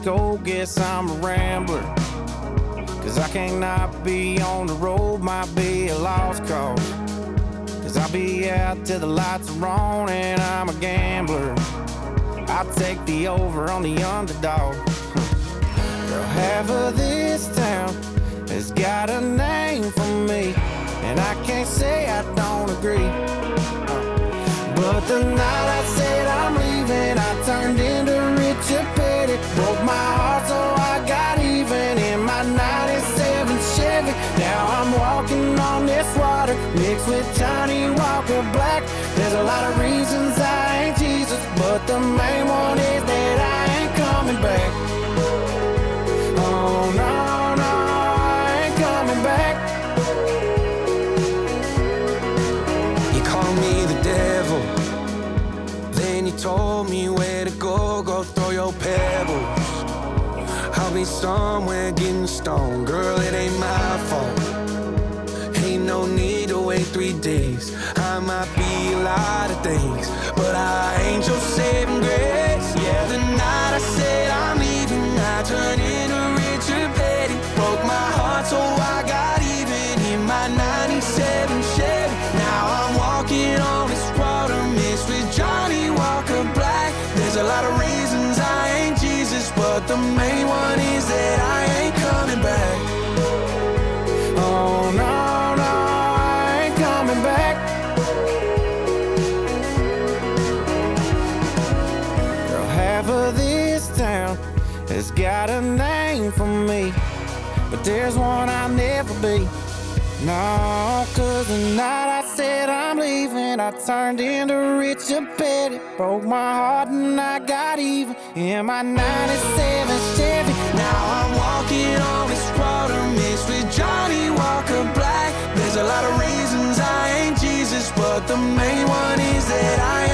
go, guess I'm a rambler. Cause I cannot be on the road, might be a lost cause. Cause I'll be out till the lights are on and I'm a gambler. I'll take the over on the underdog. Girl, half of this town has got a name for me, and I can't say I don't agree. But the night I said I'm leaving, I turned into Richard Petty. Broke my heart so I got even in my 97 Chevy. Now I'm walking on this water mixed with Johnny Walker Black. There's a lot of reasons I ain't Jesus, but the main one is that I ain't coming back. Oh no, no, I ain't coming back. You call me the devil, then you told me where to go, go throw your pebbles. I'll be somewhere getting stoned, girl, it ain't my fault. Ain't no need to wait 3 days. I might be a lot of things, but I ain't your saving grace. Yeah, the night I said I'm leaving, I turned into Richard Petty. Broke my heart so I got even in my 97 Chevy. Now I'm walking on this water mixed with Johnny Walker Black. There's a lot of reasons I ain't Jesus, but the main one is that I ain't coming back. Oh no, no, I ain't coming back. Girl, half of this town has got a name for me, but there's one I'll never be. No, cause the night I said I'm leaving, I turned into Richard Petty. Broke my heart and I got even in my 97 Chevy. Now I'm walking on this water mixed with Johnny Walker Black. There's a lot of reasons I ain't Jesus, but the main one is that I